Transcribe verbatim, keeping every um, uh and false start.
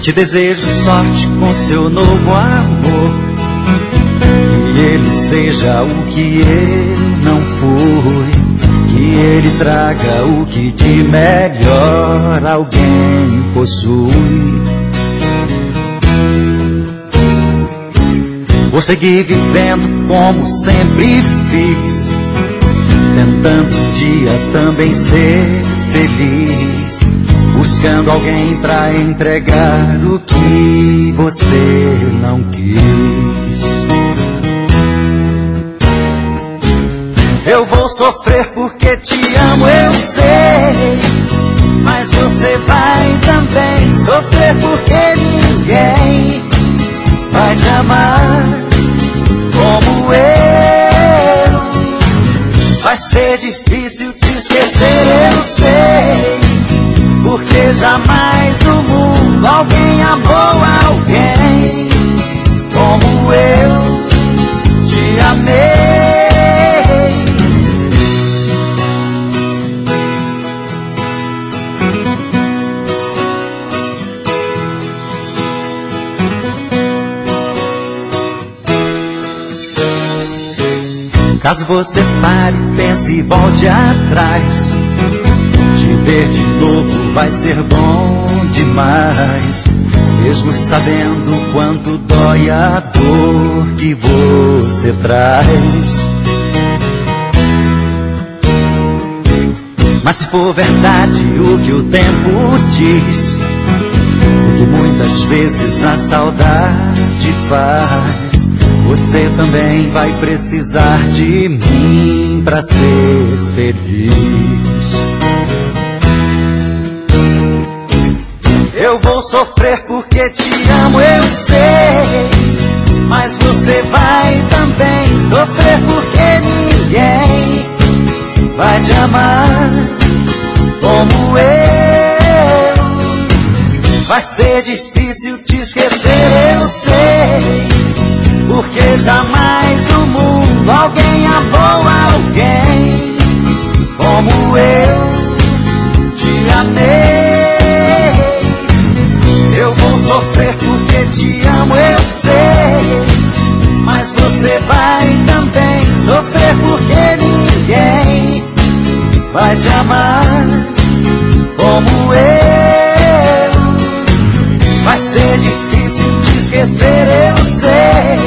te desejo sorte com seu novo amor, que ele seja o que eu não fui, que ele traga o que de melhor alguém possui. Vou seguir vivendo como sempre fiz, tentando um dia também ser feliz, buscando alguém pra entregar o que você não quis. Eu vou sofrer porque te amo, eu sei, mas você vai também sofrer porque ninguém vai te amar como eu. Vai ser difícil te esquecer, eu sei, porque jamais no mundo alguém amou alguém como eu te amei. Caso você pare, pense e volte atrás, te ver de novo vai ser bom demais, mesmo sabendo quanto dói a dor que você traz. Mas se for verdade o que o tempo diz, o que muitas vezes a saudade faz, você também vai precisar de mim pra ser feliz. Eu vou sofrer porque te amo, eu sei, mas você vai também sofrer porque ninguém vai te amar como eu. Vai ser difícil te esquecer, eu sei, porque jamais no mundo alguém amou alguém como eu te amei. Eu vou sofrer porque te amo, eu sei, mas você vai também sofrer porque ninguém vai te amar como eu. Vai ser difícil te esquecer, eu sei,